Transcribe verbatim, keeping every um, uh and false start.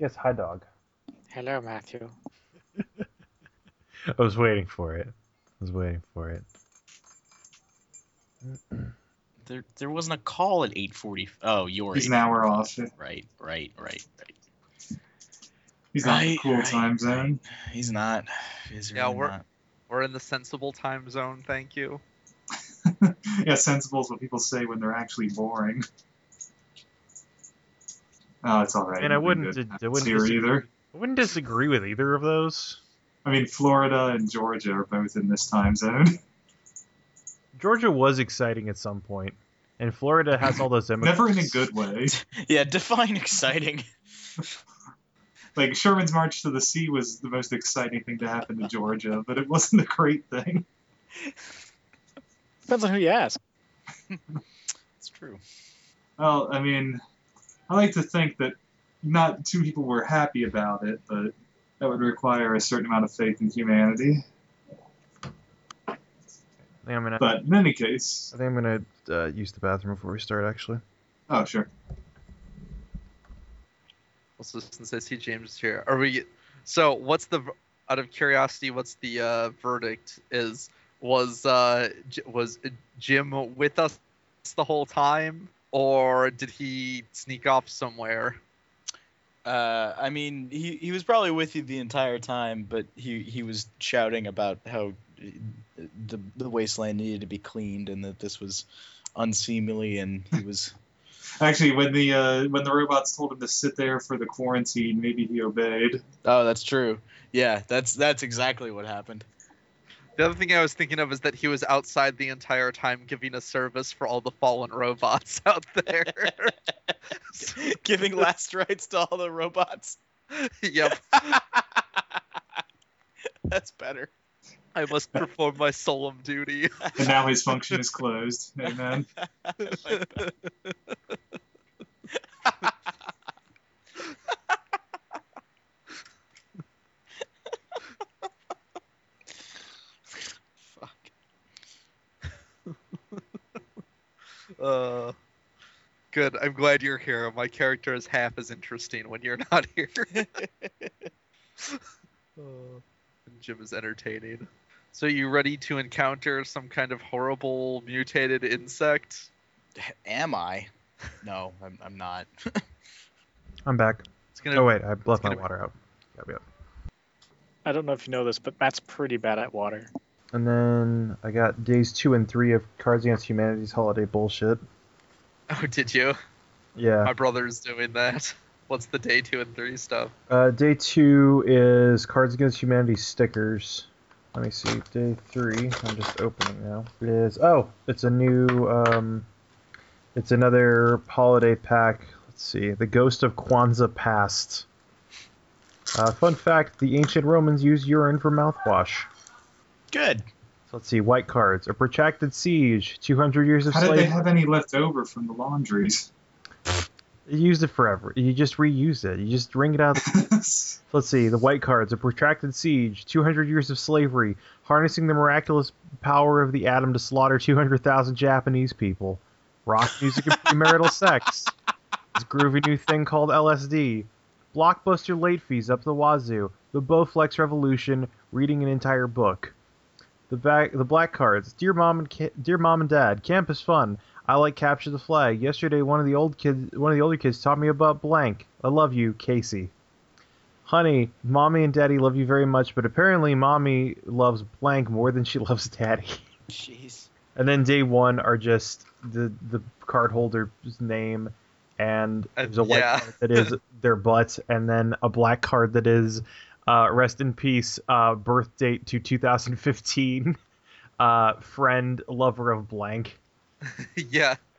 Yes, hi, dog. Hello, Matthew. I was waiting for it. I was waiting for it. There, there wasn't a call at eight forty. Oh, you're. He's an hour off. Right, right, right, right. He's not in the Right, cool right, time zone. He's not. He's Yeah, really we're- not. We're in the sensible time zone, thank you. Yeah, sensible is what people say when they're actually boring. Oh, it's all right. And I Nothing wouldn't, good I happens wouldn't here disagree. either. I wouldn't disagree with either of those. I mean, Florida and Georgia are both in this time zone. Georgia was exciting at some point, and Florida has all those immigrants. Never in a good way. Yeah, define exciting. Like, Sherman's March to the Sea was the most exciting thing to happen to Georgia, but it wasn't a great thing. Depends on who you ask. It's true. Well, I mean, I like to think that not two people were happy about it, but that would require a certain amount of faith in humanity. I think I'm gonna. But in any case, I think I'm gonna uh, use the bathroom before we start. Actually. oh sure. Also, since I see James here, are we? So, what's the? Out of curiosity, what's the uh, verdict? Is was uh, J- was Jim with us the whole time, or did he sneak off somewhere? Uh, I mean, he, he was probably with you the entire time, but he, he was shouting about how the the wasteland needed to be cleaned and that this was unseemly, and he was. Actually, when the uh, when the robots told him to sit there for the quarantine, maybe he obeyed. Oh, that's true. Yeah, that's that's exactly what happened. The other thing I was thinking of is that he was outside the entire time giving a service for all the fallen robots out there. Giving last rites to all the robots. Yep. That's better. I must perform my solemn duty. And now his function is closed. Amen. Fuck. Uh, good. I'm glad you're here. My character is half as interesting when you're not here. Uh, and Jim is entertaining. So you ready to encounter some kind of horrible mutated insect? Am I? No, I'm, I'm not. I'm back. It's gonna. Oh wait, I left my gonna- water out. Yep, yep. I don't know if you know this, but Matt's pretty bad at water. And then I got days two and three of Cards Against Humanity's holiday bullshit. Oh, did you? Yeah. My brother's doing that. What's the day two and three stuff? Uh, day two is Cards Against Humanity stickers. Let me see. Day three, I'm just opening now. It is, oh, it's a new, um, it's another holiday pack. Let's see. The Ghost of Kwanzaa Past. Uh, fun fact, the ancient Romans used urine for mouthwash. Good. So let's see. White cards. A protracted siege. two hundred years of How did they slavery. have any left over from the laundries? You used it forever. You just reuse it. You just wring it out. So let's see. The white cards. A protracted siege. two hundred years of slavery. Harnessing the miraculous power of the atom to slaughter two hundred thousand Japanese people. Rock music and premarital sex. This groovy new thing called L S D. Blockbuster late fees up the wazoo. The Bowflex revolution. Reading an entire book. The back, the black cards. Dear mom and ca- dear mom and dad. Camp is fun. I like capture the flag. Yesterday, one of the old kids, one of the older kids, taught me about blank. I love you, Casey. Honey, mommy and daddy love you very much, but apparently, mommy loves blank more than she loves daddy. Jeez. And then day one are just the the card holder's name, and Uh, there's a white yeah. card that is their butt, and then a black card that is uh, rest in peace, uh, birth date to two thousand fifteen, uh, friend, lover of blank. Yeah.